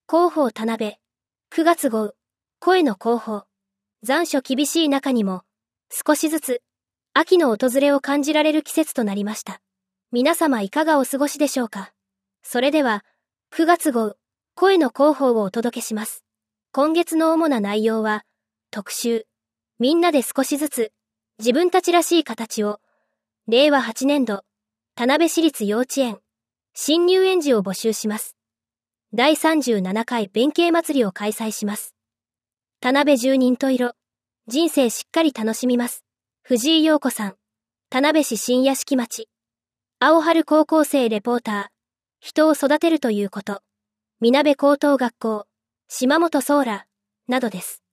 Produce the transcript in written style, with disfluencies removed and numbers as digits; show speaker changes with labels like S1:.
S1: 広報田辺。9月号。声の広報。残暑厳しい中にも、少しずつ、秋の訪れを感じられる季節となりました。皆様いかがお過ごしでしょうか。それでは、9月号、声の広報をお届けします。今月の主な内容は、特集。みんなで少しずつ、自分たちらしい形を、令和8年度、田辺市立幼稚園、新入園児を募集します。第37回弁慶祭りを開催します。田辺十人十色、人生しっかり楽しみます。藤井陽子さん、田辺市新屋敷町。青春高校生レポーター、人を育てるということ。みなべ高等学校、島本ソーラ、などです。